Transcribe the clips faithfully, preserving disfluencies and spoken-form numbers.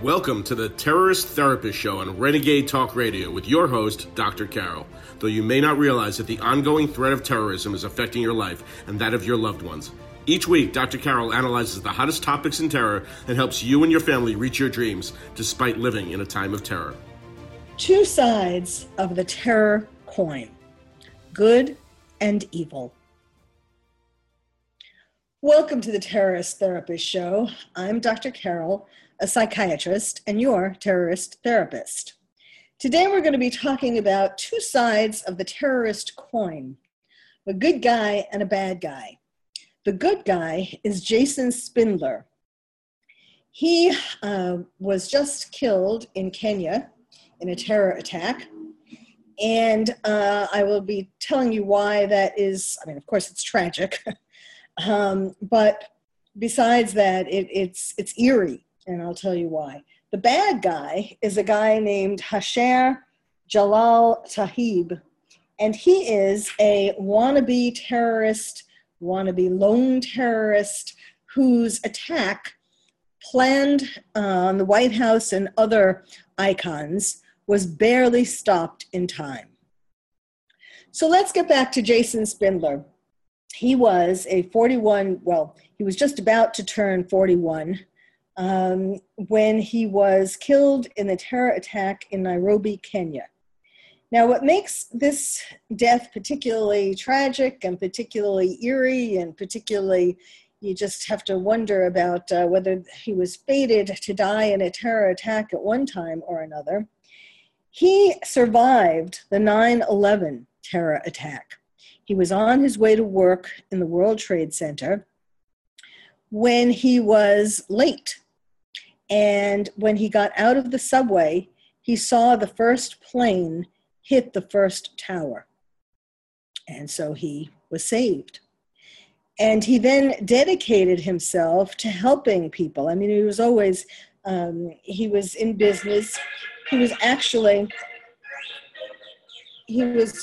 Welcome to the Terrorist Therapist Show on Renegade Talk Radio with your host, Doctor Carol. Though you may not realize that the ongoing threat of terrorism is affecting your life and that of your loved ones. Each week, Doctor Carol analyzes the hottest topics in terror and helps you and your family reach your dreams despite living in a time of terror. Two sides of the terror coin, good and evil. Welcome to the Terrorist Therapist Show. I'm Doctor Carol, a psychiatrist, and your terrorist therapist. Today we're going to be talking about two sides of the terrorist coin, a good guy and a bad guy. The good guy is Jason Spindler. He uh, was just killed in Kenya in a terror attack, and uh, I will be telling you why that is. I mean, of course, it's tragic, um, but besides that, it, it's it's eerie, and I'll tell you why. The bad guy is a guy named Hashar Jalal Taib, and he is a wannabe terrorist, wannabe lone terrorist whose attack planned on the White House and other icons was barely stopped in time. So let's get back to Jason Spindler. He was a forty-one, well, he was just about to turn forty-one um, when he was killed in the terror attack in Nairobi, Kenya. Now, what makes this death particularly tragic and particularly eerie and particularly, you just have to wonder about uh, whether he was fated to die in a terror attack at one time or another. He survived the nine eleven terror attack. He was on his way to work in the World Trade Center when he was late. And when he got out of the subway, he saw the first plane hit the first tower. And so he was saved. And he then dedicated himself to helping people. I mean, he was always, um, he was in business. He was actually, he was,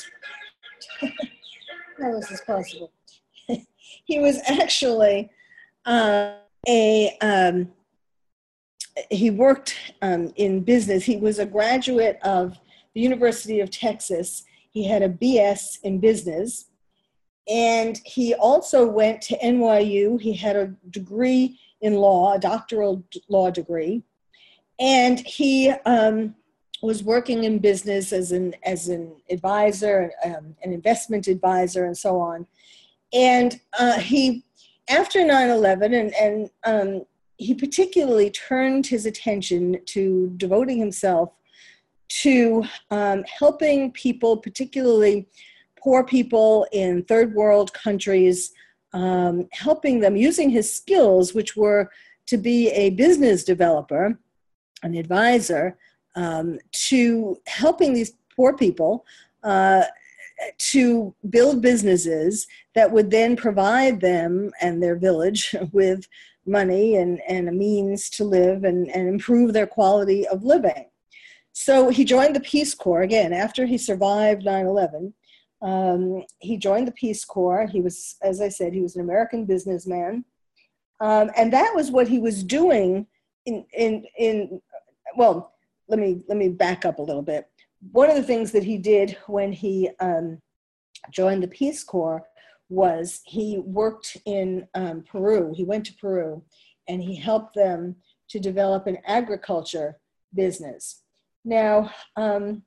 how is this possible? He was actually uh, a, um, he worked um, in business. He was a graduate of the University of Texas. He had a B S in business. And he also went to N Y U. He had a degree in law, a doctoral law degree. And he um, was working in business as an as an advisor, um, an investment advisor, and so on. And uh, he, after nine eleven, and, and um, he particularly turned his attention to devoting himself to um, helping people, particularly poor people in third world countries, um, helping them using his skills, which were to be a business developer, an advisor, um, to helping these poor people uh, to build businesses that would then provide them and their village with money and, and a means to live and, and improve their quality of living. So he joined the Peace Corps, again, after he survived nine eleven. Um, he joined the Peace Corps. He was, as I said, he was an American businessman. Um, and that was what he was doing in, in, in, well, let me, let me back up a little bit. One of the things that he did when he um, joined the Peace Corps was he worked in um, Peru. He went to Peru and he helped them to develop an agriculture business. Now, um,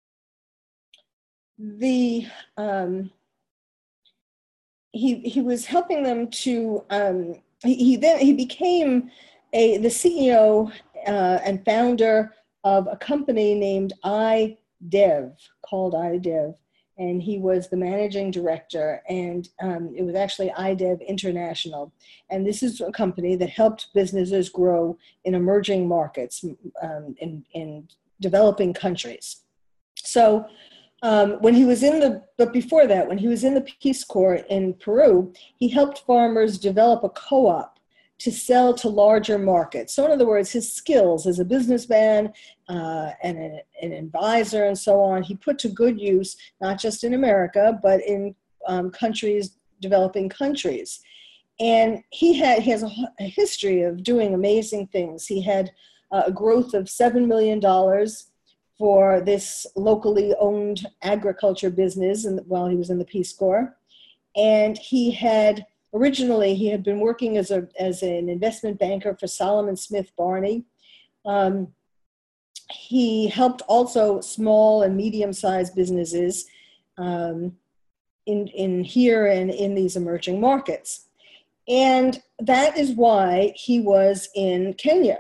the um, he he was helping them to um, he, he then he became a the C E O uh, and founder of a company named iDev, called iDev, and he was the managing director, and um, it was actually iDev International, and this is a company that helped businesses grow in emerging markets, um, in in developing countries. So um, when he was in the, but before that, when he was in the Peace Corps in Peru, he helped farmers develop a co-op to sell to larger markets. So in other words, his skills as a businessman uh, and a, an advisor and so on, he put to good use, not just in America, but in um, countries, developing countries. And he had he has a, a history of doing amazing things. He had uh, a growth of seven million dollars for this locally owned agriculture business and while he was in the Peace Corps. And he had, originally, he had been working as, a, as an investment banker for Solomon Smith Barney. Um, he helped also small and medium-sized businesses um, in, in here and in these emerging markets. And that is why he was in Kenya.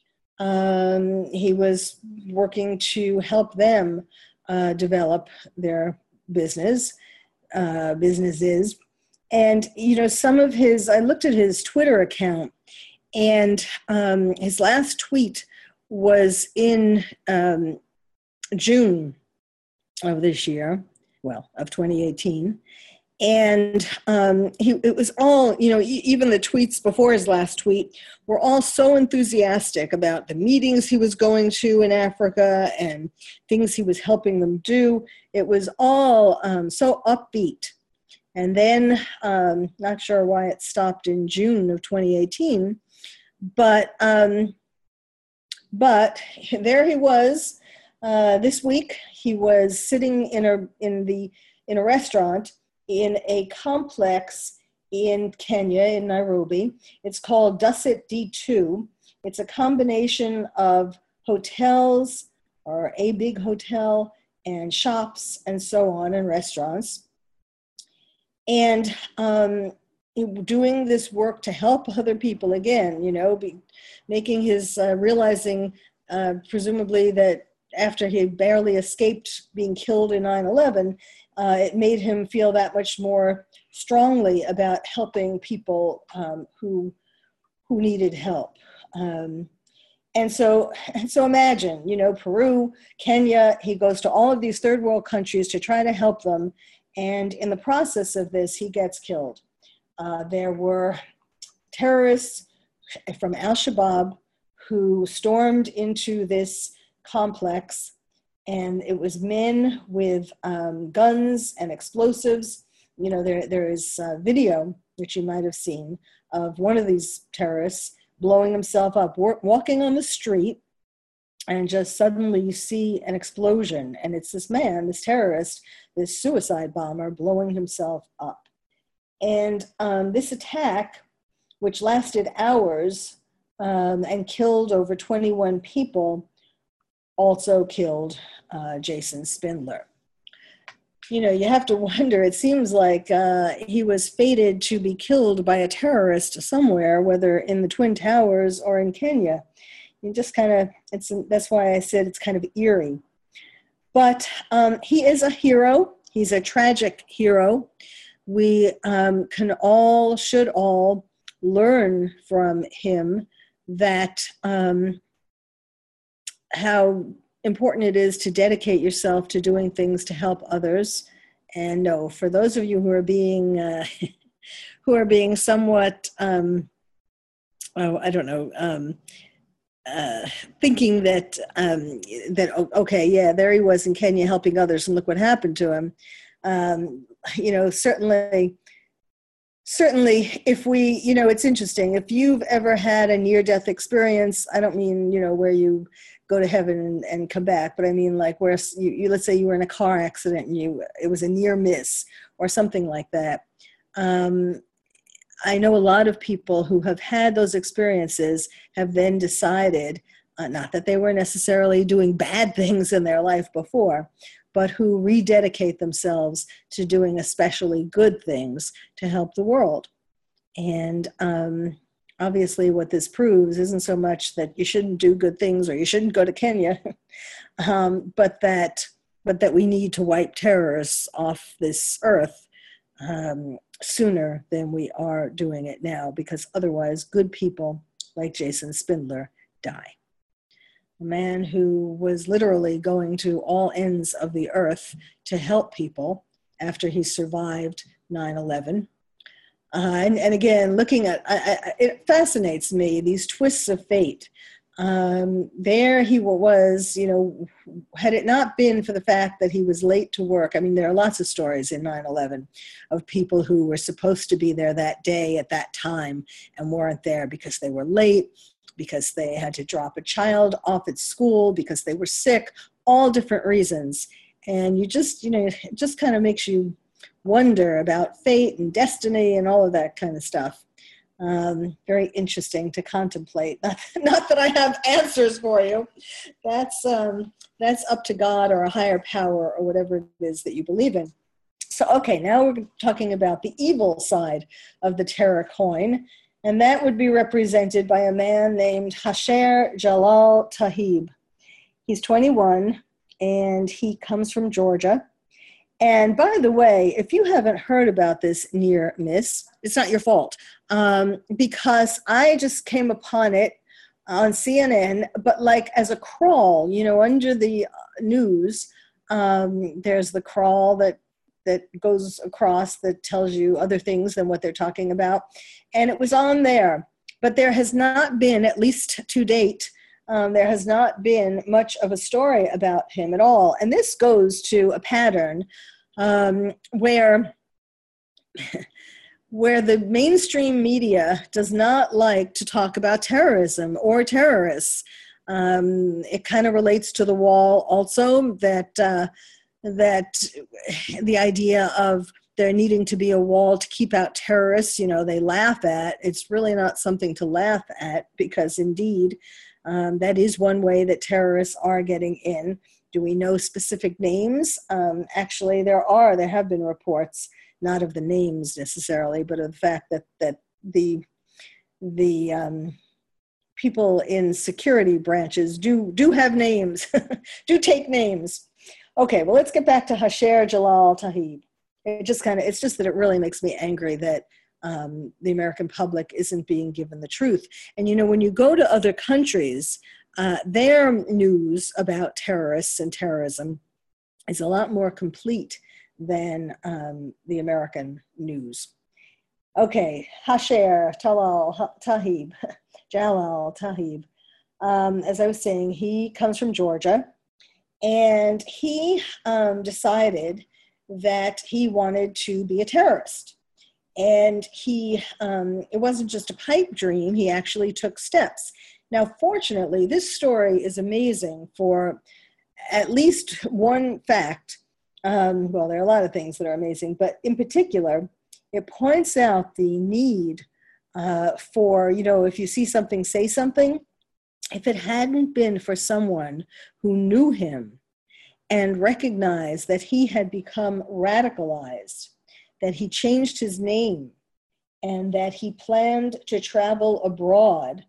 Um, he was working to help them uh, develop their business, uh, businesses. And, you know, some of his, I looked at his Twitter account, and um, his last tweet was in um, June of this year, well, of twenty eighteen. And um, he, it was all, you know, e- even the tweets before his last tweet were all so enthusiastic about the meetings he was going to in Africa and things he was helping them do. It was all um, so upbeat. And then, um, not sure why it stopped in June of twenty eighteen, but um, but there he was uh, this week. He was sitting in a in the in a restaurant in a complex in Kenya, in Nairobi. It's called Dusit D two. It's a combination of hotels, or a big hotel, and shops, and so on, and restaurants. And um, doing this work to help other people, again, you know, be, making his, uh, realizing uh, presumably that after he barely escaped being killed in nine eleven, Uh, it made him feel that much more strongly about helping people um, who who needed help. Um, and so, and so imagine, you know, Peru, Kenya, he goes to all of these third world countries to try to help them. And in the process of this, he gets killed. Uh, there were terrorists from Al-Shabaab who stormed into this complex. And it was men with um, guns and explosives. You know, there there is a video, which you might have seen, of one of these terrorists blowing himself up, wa- walking on the street, and just suddenly you see an explosion. And it's this man, this terrorist, this suicide bomber blowing himself up. And um, this attack, which lasted hours um, and killed over twenty-one people, also killed uh, Jason Spindler. You know, you have to wonder, it seems like uh, he was fated to be killed by a terrorist somewhere, whether in the Twin Towers or in Kenya. You just kind of, it's that's why I said it's kind of eerie. But um, he is a hero. He's a tragic hero. We um, can all, should all learn from him that um, how important it is to dedicate yourself to doing things to help others. And no, for those of you who are being uh, who are being somewhat, um, oh, I don't know, um, uh, thinking that um, that okay, yeah, there he was in Kenya helping others, and look what happened to him. Um, you know, certainly. Certainly, if we, you know, it's interesting. If you've ever had a near-death experience, I don't mean, you know, where you go to heaven and, and come back, but I mean like where you, you, let's say you were in a car accident and you, it was a near miss or something like that. Um, I know a lot of people who have had those experiences have then decided, uh, not that they were necessarily doing bad things in their life before, but who rededicate themselves to doing especially good things to help the world. And um, obviously what this proves isn't so much that you shouldn't do good things or you shouldn't go to Kenya, um, but that but that we need to wipe terrorists off this earth um, sooner than we are doing it now, because otherwise good people like Jason Spindler die. A man who was literally going to all ends of the earth to help people after he survived nine eleven. Uh, and, and again, looking at, I, I, it fascinates me, these twists of fate. Um, there he was, you know, had it not been for the fact that he was late to work, I mean, there are lots of stories in nine eleven of people who were supposed to be there that day at that time and weren't there because they were late, because they had to drop a child off at school, because they were sick, all different reasons. And you just, you know, it just kind of makes you wonder about fate and destiny and all of that kind of stuff. Um, very interesting to contemplate. Not, not that I have answers for you. That's um, that's up to God or a higher power or whatever it is that you believe in. So, okay, now we're talking about the evil side of the terror coin, and that would be represented by a man named Hasher Jalal Tahib. He's twenty-one, and he comes from Georgia. And by the way, if you haven't heard about this near miss, it's not your fault, um, because I just came upon it on C N N, but like as a crawl, you know, under the news, um, there's the crawl that that goes across that tells you other things than what they're talking about. And it was on there, but there has not been, at least to date, um, there has not been much of a story about him at all. And this goes to a pattern um, where, where the mainstream media does not like to talk about terrorism or terrorists. Um, it kind of relates to the wall also, that uh, that the idea of there needing to be a wall to keep out terrorists, you know, they laugh at. It's really not something to laugh at, because indeed, um, that is one way that terrorists are getting in. Do we know specific names? Um, actually, there are. There have been reports, not of the names necessarily, but of the fact that that the the um, people in security branches do do have names, do take names. Okay, well, let's get back to Hasher Jalal Tahib. It just kind of, it's just that it really makes me angry that um, the American public isn't being given the truth. And, you know, when you go to other countries, uh, their news about terrorists and terrorism is a lot more complete than um, the American news. Okay, Hasher Jalal Tahib, Jalal Tahib. Um, as I was saying, he comes from Georgia. And he um, decided that he wanted to be a terrorist. And he, um, it wasn't just a pipe dream, he actually took steps. Now, fortunately, this story is amazing for at least one fact. Um, well, there are a lot of things that are amazing, but in particular, it points out the need uh, for, you know, if you see something, say something. If it hadn't been for someone who knew him and recognized that he had become radicalized, that he changed his name, and that he planned to travel abroad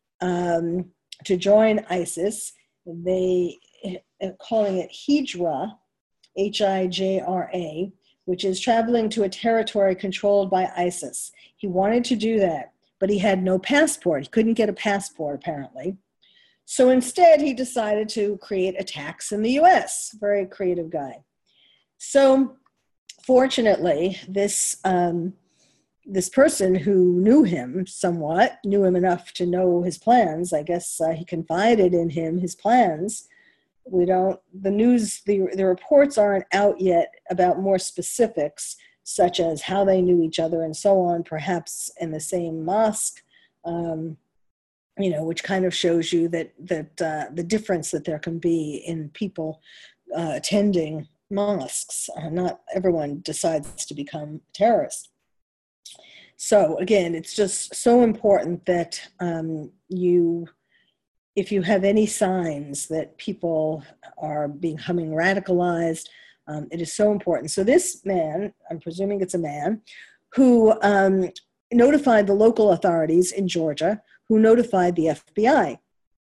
um, to join ISIS, they are calling it Hijra, H I J R A, which is traveling to a territory controlled by ISIS. He wanted to do that, but he had no passport. He couldn't get a passport, apparently. So instead, he decided to create attacks in the U S. Very creative guy. So fortunately, this, um, this person who knew him somewhat, knew him enough to know his plans, I guess uh, he confided in him his plans. We don't, the news, the, the reports aren't out yet about more specifics, such as how they knew each other and so on, perhaps in the same mosque. Um, you know, which kind of shows you that that uh, the difference that there can be in people uh, attending mosques. Uh, not everyone decides to become a terrorist. So again, it's just so important that um, you, if you have any signs that people are becoming radicalized, um, it is so important. So this man, I'm presuming it's a man, who um, notified the local authorities in Georgia, who notified the F B I.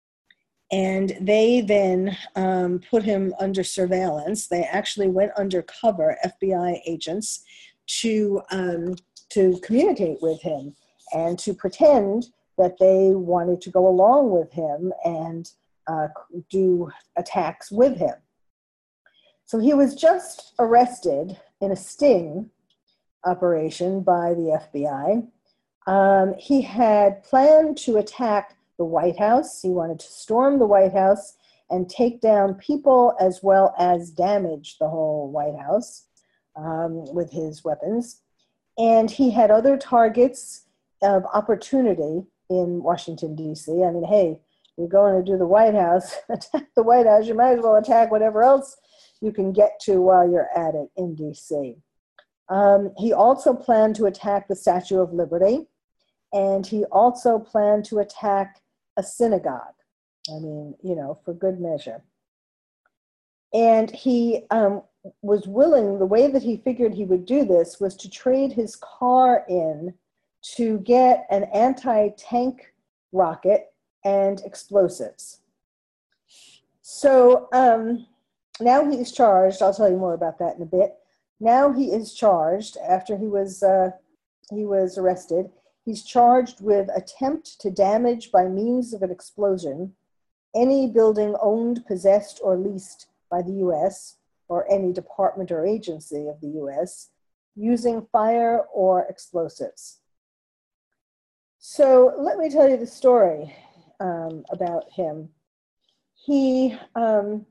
And they then um, put him under surveillance. They actually went undercover, F B I agents, to, um, to communicate with him and to pretend that they wanted to go along with him and uh, do attacks with him. So he was just arrested in a sting operation by the F B I. Um, he had planned to attack the White House. He wanted to storm the White House and take down people as well as damage the whole White House um, with his weapons. And he had other targets of opportunity in Washington, D C. I mean, hey, you're going to do the White House, attack the White House, you might as well attack whatever else you can get to while you're at it in D C. Um, he also planned to attack the Statue of Liberty, and he also planned to attack a synagogue. I mean, you know, for good measure. And he um, was willing, the way that he figured he would do this was to trade his car in to get an anti-tank rocket and explosives. So um, now he's charged. I'll tell you more about that in a bit. Now he is charged after he was uh, he was arrested. He's charged with attempt to damage by means of an explosion any building owned, possessed, or leased by the U S or any department or agency of the U S using fire or explosives. So let me tell you the story um, about him. He, um,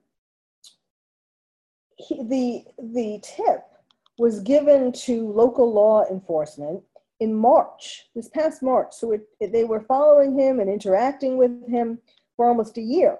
he, the, the tip was given to local law enforcement in March, this past March. So it, it, they were following him and interacting with him for almost a year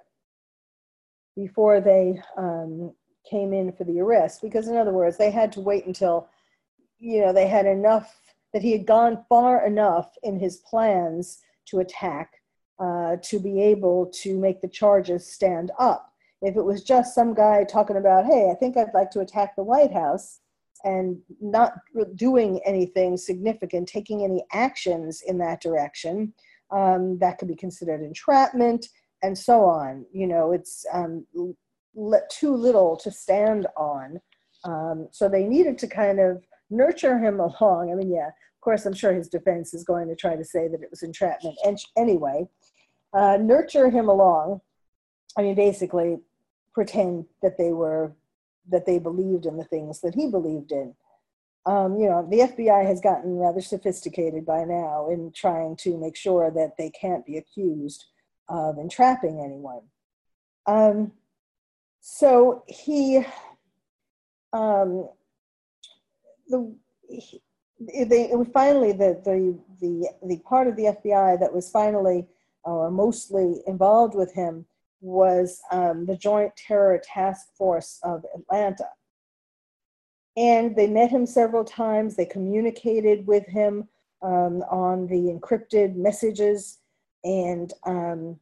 before they um, came in for the arrest. Because in other words, they had to wait until, you know, they had enough, that he had gone far enough in his plans to attack uh, to be able to make the charges stand up. If it was just some guy talking about, hey, I think I'd like to attack the White House, and not doing anything significant, taking any actions in that direction, um, that could be considered entrapment, and so on. You know, it's um, le- too little to stand on. Um, so they needed to kind of nurture him along. I mean, yeah, of course, I'm sure his defense is going to try to say that it was entrapment. And anyway, uh, nurture him along. I mean, basically pretend that they were, that they believed in the things that he believed in. Um, you know, the F B I has gotten rather sophisticated by now in trying to make sure that they can't be accused of entrapping anyone. Um, so he, um, the, he, they, it was finally the, the, the, the part of the F B I that was finally or mostly involved with him was um, the Joint Terror Task Force of Atlanta. And they met him several times. They communicated with him um, on the encrypted messages, and um,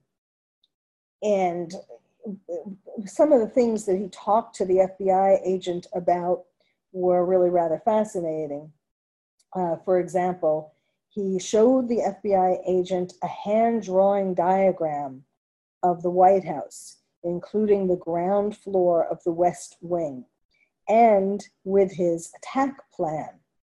and some of the things that he talked to the F B I agent about were really rather fascinating. Uh, for example, he showed the F B I agent a hand-drawing diagram of the White House, including the ground floor of the West Wing, and with his attack plan.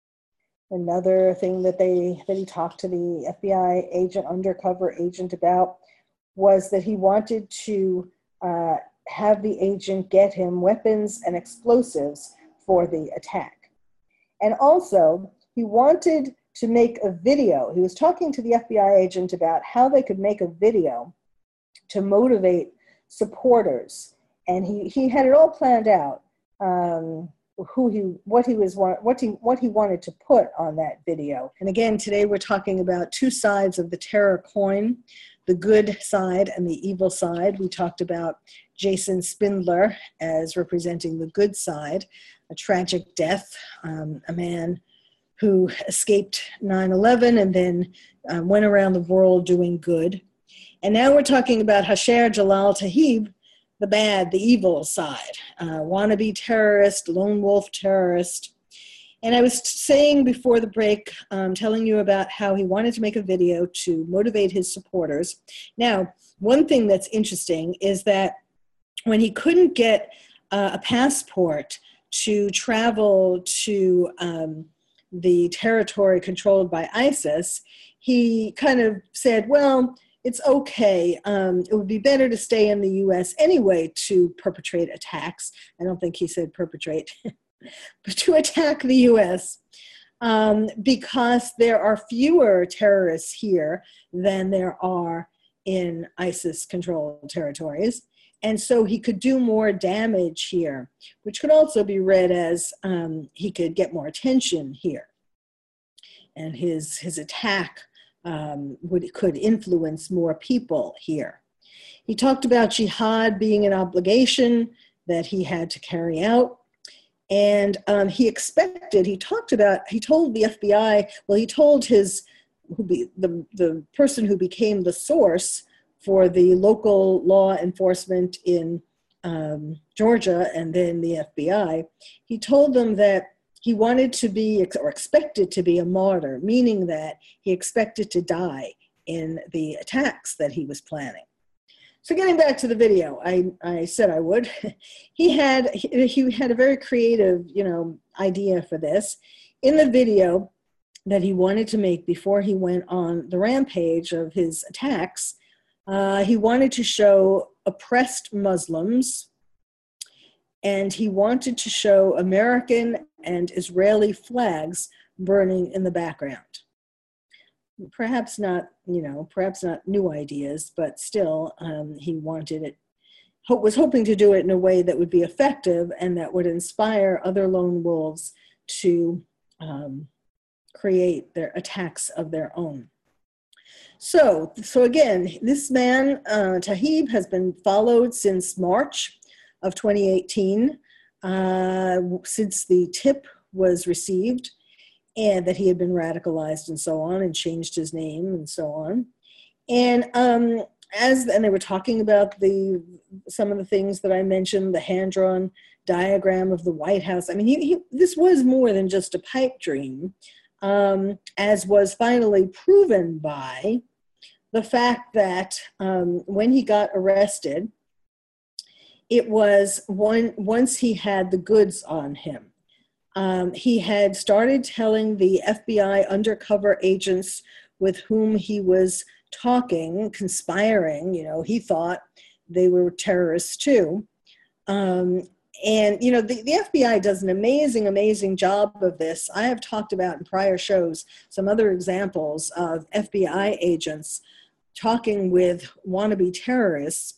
Another thing that they that he talked to the F B I agent, undercover agent, about was that he wanted to uh, have the agent get him weapons and explosives for the attack. And also, he wanted to make a video. He was talking to the F B I agent about how they could make a video to motivate supporters. And he, he had it all planned out. Um, who he, what he was, what he, what he wanted to put on that video. And again, today we're talking about two sides of the terror coin, the good side and the evil side. We talked about Jason Spindler as representing the good side, a tragic death, um, a man who escaped nine eleven and then uh, went around the world doing good. And now we're talking about Hasher Jalal Taib, the bad, the evil side, uh, wannabe terrorist, lone wolf terrorist. And I was saying before the break, um, telling you about how he wanted to make a video to motivate his supporters. Now, one thing that's interesting is that when he couldn't get uh, a passport to travel to um, the territory controlled by ISIS, he kind of said, well, it's okay. Um, it would be better to stay in the U S anyway to perpetrate attacks. I don't think he said perpetrate, but to attack the U S um, because there are fewer terrorists here than there are in ISIS-controlled territories. And so he could do more damage here, which could also be read as um, he could get more attention here. And his, his attack um, would could influence more people here. He talked about jihad being an obligation that he had to carry out. And um, he expected, he talked about, he told the F B I, well, he told his, who be, the, the person who became the source for the local law enforcement in um, Georgia and then the F B I, he told them that he wanted to be, or expected to be a martyr, meaning that he expected to die in the attacks that he was planning. So getting back to the video, I, I said I would. He had he, he had a very creative, you know, idea for this. In the video that he wanted to make before he went on the rampage of his attacks, uh, he wanted to show oppressed Muslims, and he wanted to show American and Israeli flags burning in the background. Perhaps not, you know, perhaps not new ideas, but still um, he wanted it, was hoping to do it in a way that would be effective and that would inspire other lone wolves to um, create their attacks of their own. So, so again, this man, uh, Taib, has been followed since March of twenty eighteen, uh, since the tip was received, and that he had been radicalized and so on, and changed his name and so on. And um, as and they were talking about the some of the things that I mentioned, the hand-drawn diagram of the White House. I mean, he, he, this was more than just a pipe dream, um, as was finally proven by the fact that um, when he got arrested, it was one once he had the goods on him. Um, he had started telling the F B I undercover agents with whom he was talking, conspiring, you know, he thought they were terrorists too. Um, and, you know, the, the F B I does an amazing, amazing job of this. I have talked about in prior shows some other examples of F B I agents talking with wannabe terrorists,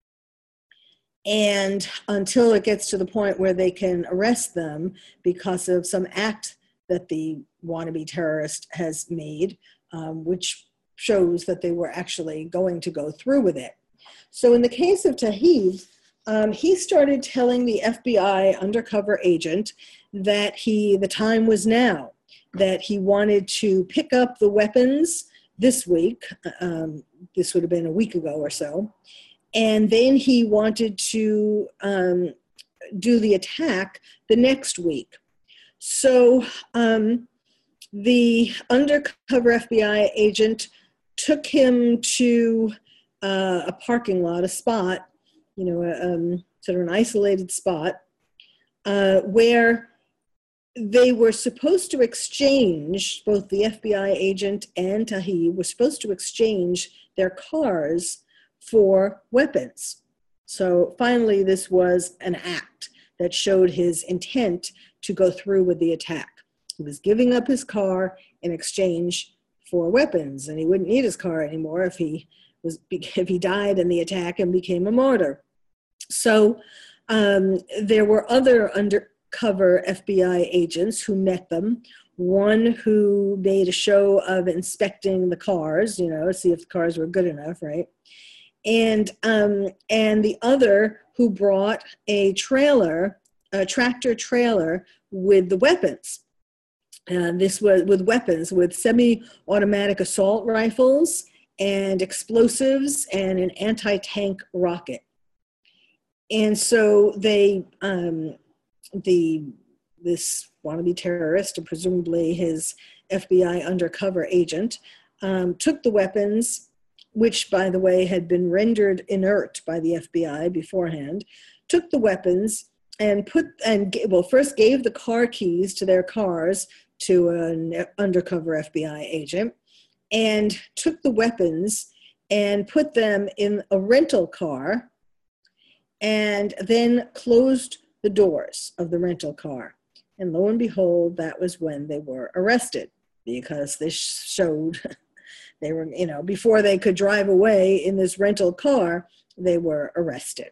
and until it gets to the point where they can arrest them because of some act that the wannabe terrorist has made, um, which shows that they were actually going to go through with it. So in the case of Taib, um, he started telling the F B I undercover agent that he, the time was now, that he wanted to pick up the weapons this week. Um, this would have been a week ago or so. And then he wanted to um, do the attack the next week. So um, the undercover F B I agent took him to uh, a parking lot, a spot, you know, a, um, sort of an isolated spot, uh, where they were supposed to exchange, both the F B I agent and Taib were supposed to exchange their cars for weapons. So finally, this was an act that showed his intent to go through with the attack. He was giving up his car in exchange for weapons, and he wouldn't need his car anymore if he was if he died in the attack and became a martyr. So um, there were other undercover F B I agents who met them. One who made a show of inspecting the cars, you know, see if the cars were good enough, right? And um, and the other who brought a trailer, a tractor trailer with the weapons. Uh, this was with weapons, with semi-automatic assault rifles and explosives and an anti-tank rocket. And so they, um, the this wannabe terrorist, and presumably his F B I undercover agent, um, took the weapons, which, by the way, had been rendered inert by the F B I beforehand, took the weapons and put, and well, first gave the car keys to their cars to an undercover F B I agent, and took the weapons and put them in a rental car, and then closed the doors of the rental car. And lo and behold, that was when they were arrested, because this showed they were, you know, before they could drive away in this rental car, they were arrested.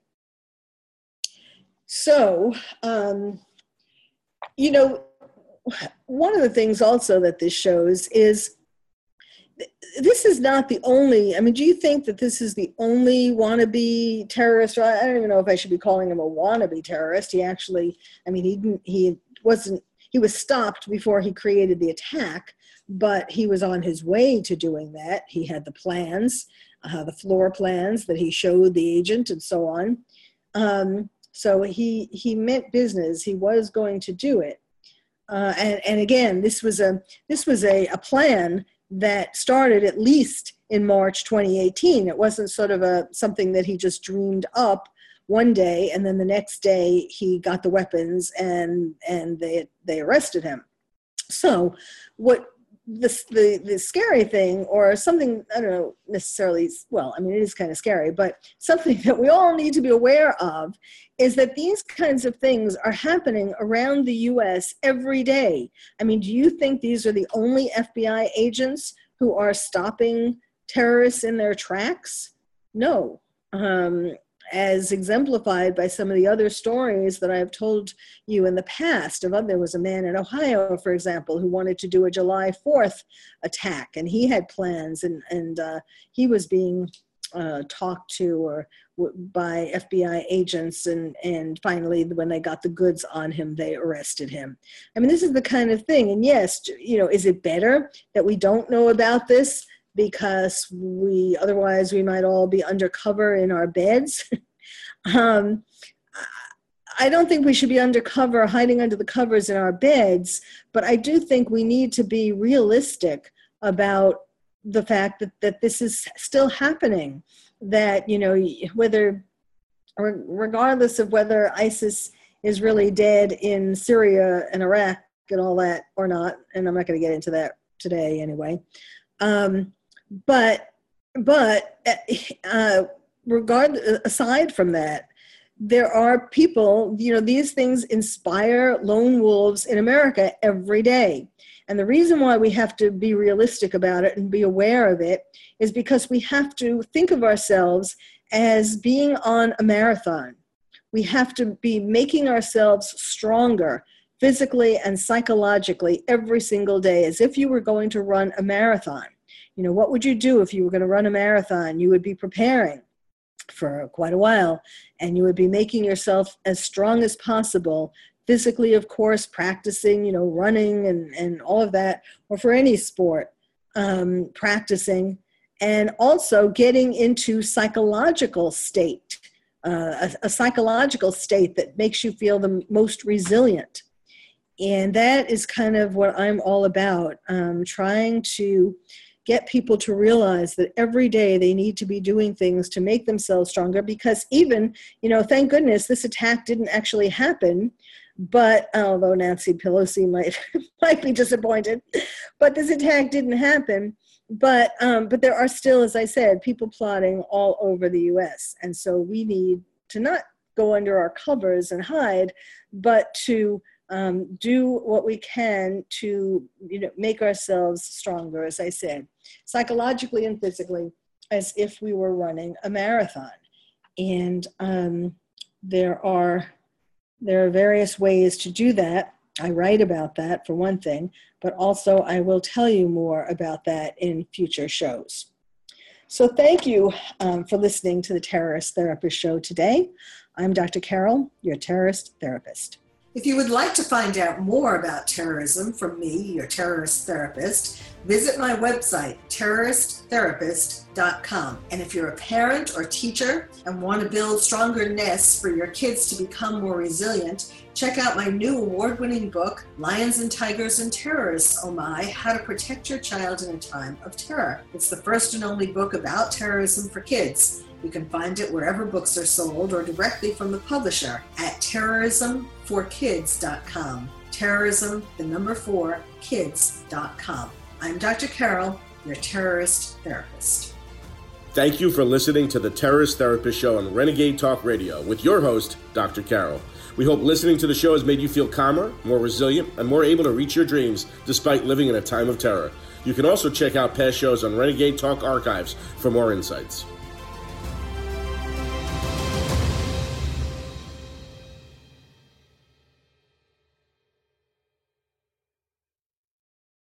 So, um, you know, one of the things also that this shows is this is not the only, I mean, do you think that this is the only wannabe terrorist? I don't even know if I should be calling him a wannabe terrorist. He actually, I mean, he didn't, he wasn't, he was stopped before he created the attack, but he was on his way to doing that. He had the plans, uh, the floor plans that he showed the agent and so on. Um, so he, he meant business. He was going to do it. Uh, and, and again, this was a, this was a, a plan that started at least in March twenty eighteen. It wasn't sort of a something that he just dreamed up one day and then the next day he got the weapons and and they they arrested him. So what the the, the scary thing, or something, I don't know necessarily, well, I mean, it is kind of scary, but something that we all need to be aware of is that these kinds of things are happening around the U S every day. I mean, do you think these are the only F B I agents who are stopping terrorists in their tracks? No. Um, as exemplified by some of the other stories that I've told you in the past. Of, there was a man in Ohio, for example, who wanted to do a July fourth attack, and he had plans, and, and uh, he was being uh, talked to or by F B I agents, and, and finally, when they got the goods on him, they arrested him. I mean, this is the kind of thing, and yes, you know, is it better that we don't know about this because we, otherwise we might all be undercover in our beds? um, I don't think we should be undercover, hiding under the covers in our beds, but I do think we need to be realistic about the fact that, that this is still happening, that, you know, whether, regardless of whether ISIS is really dead in Syria and Iraq and all that or not, and I'm not going to get into that today anyway, um, but, but uh, regard, aside from that, there are people, you know, these things inspire lone wolves in America every day. And the reason why we have to be realistic about it and be aware of it is because we have to think of ourselves as being on a marathon. We have to be making ourselves stronger physically and psychologically every single day, as if you were going to run a marathon. You know, what would you do if you were going to run a marathon? You would be preparing for quite a while, and you would be making yourself as strong as possible, physically, of course, practicing, you know, running and, and all of that, or for any sport, um, practicing, and also getting into psychological state, uh, a, a psychological state that makes you feel the most resilient. And that is kind of what I'm all about, um, trying to get people to realize that every day they need to be doing things to make themselves stronger, because even, you know, thank goodness this attack didn't actually happen, but although Nancy Pelosi might might be disappointed, but this attack didn't happen. But um, but there are still, as I said, people plotting all over the U S. And so we need to not go under our covers and hide, but to Um, do what we can to, you know, make ourselves stronger, as I said, psychologically and physically, as if we were running a marathon. And um, there are there are various ways to do that. I write about that, for one thing, but also I will tell you more about that in future shows. So thank you um, for listening to the Terrorist Therapist Show today. I'm Doctor Carol, your terrorist therapist. If you would like to find out more about terrorism from me, your terrorist therapist, visit my website, terrorist therapist dot com. And if you're a parent or teacher and want to build stronger nests for your kids to become more resilient, check out my new award-winning book, Lions and Tigers and Terrorists, Oh My, How to Protect Your Child in a Time of Terror. It's the first and only book about terrorism for kids. You can find it wherever books are sold or directly from the publisher at terrorism for kids dot com. Terrorism, the number four, kids dot com. I'm Doctor Carol, your terrorist therapist. Thank you for listening to the Terrorist Therapist Show on Renegade Talk Radio with your host, Doctor Carol. We hope listening to the show has made you feel calmer, more resilient, and more able to reach your dreams despite living in a time of terror. You can also check out past shows on Renegade Talk Archives for more insights.